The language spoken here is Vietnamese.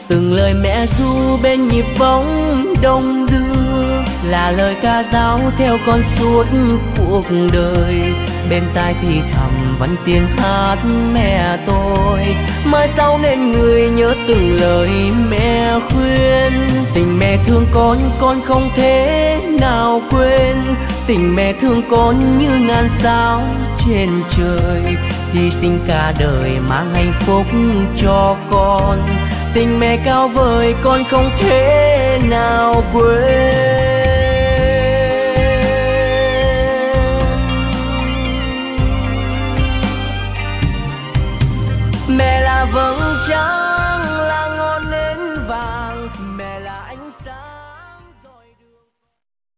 Từng lời mẹ ru bên nhịp bóng đông đưa, là lời ca dao theo con suốt cuộc đời. Bên tai thì thầm vẫn tiếng hát mẹ tôi, mai sau nên người nhớ từng lời mẹ khuyên. Tình mẹ thương con không thể nào quên. Tình mẹ thương con như ngàn sao trên trời, hy sinh cả đời mang hạnh phúc cho con. Tình mẹ cao vời con không thể nào quên.